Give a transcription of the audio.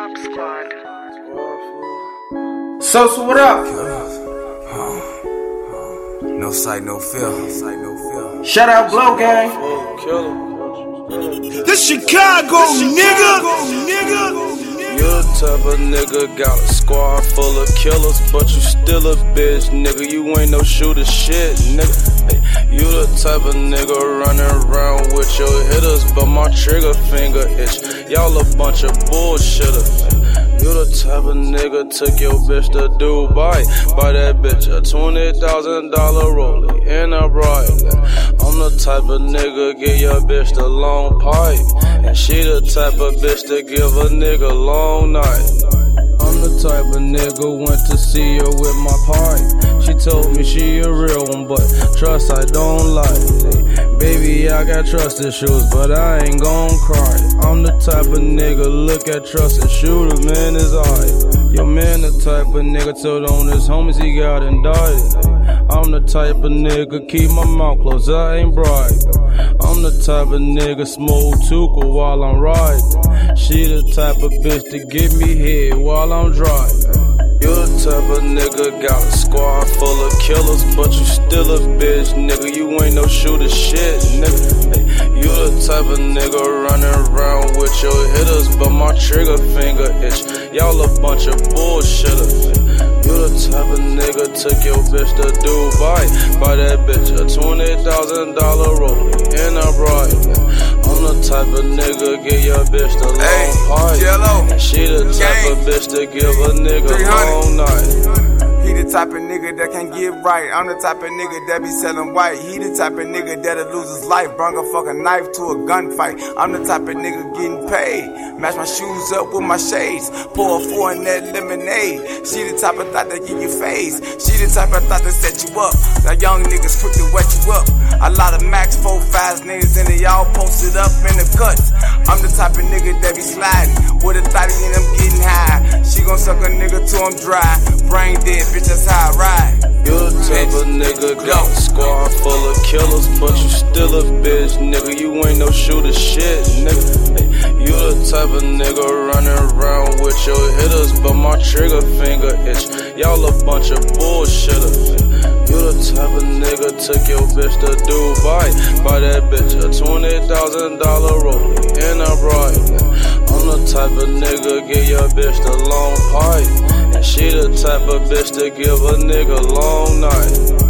Mob Squad. So what up? No sight, no feel. Shout out Blow Gang. This Chicago, nigga. You the type of nigga, got a squad full of killers, but you still a bitch, nigga. You ain't no shooter shit, nigga. Hey, you the type of nigga running around with your hitters, but my trigger finger itch. Y'all a bunch of bullshitters. You the type of nigga took your bitch to Dubai, buy that bitch a $20,000 rollie in a bridle. I'm the type of nigga give your bitch the long pipe, and she the type of bitch to give a nigga long night. I'm the type of nigga went to see her with my pipe. She told me she a real one, but trust I don't like. Baby, I got trust issues, but I ain't gon' cry. I'm the type of nigga look at trust and shoot him in his eye. Your man the type of nigga told on his homies he got indicted. I'm the type of nigga keep my mouth closed, I ain't bribed. I'm the type of nigga smoke Tuka while I'm riding. She the type of bitch to give me head while I'm driving. You the type of nigga got a squad full of killers, but you still a bitch, nigga. You ain't no shooter shit, nigga. Hey, you the type of nigga running around with your hitters, but my trigger finger itch. Y'all a bunch of bullshitters. You the type of nigga took your bitch to Dubai, buy that bitch a $20,000 rollie in a bridle. I'm the type of nigga give your bitch the long pipe, and she the type of bitch to give a nigga long night. He the type of nigga that can get right. I'm the type of nigga that be selling white. He the type of nigga that'll lose his life, bring a fucking knife to a gunfight. I'm the type of nigga getting paid. Match my shoes up with my shades. Pour a 4 in that lemonade. She the type of thought that give you face. She the type of thought that set you up. Now young niggas quick to wet you up. A lot of Max 4-5 niggas and they all posted up in the cuts. I'm the type of nigga that be sliding with a thotty and I'm getting high. She gon' suck a nigga till I'm dry. Brain dead, bitch, that's how I ride. You the type of nigga got a squad full of killers, but you still a bitch, nigga. You ain't no shooter shit, nigga. Hey, you the type of nigga running around with your hitters, but my trigger finger itch. Y'all a bunch of bullshitters. You the type of nigga took your bitch to Dubai, buy that bitch a $20,000 rollie in a bridle. I'm the type of nigga give your bitch the long pipe, and she the type of bitch to give a nigga long night.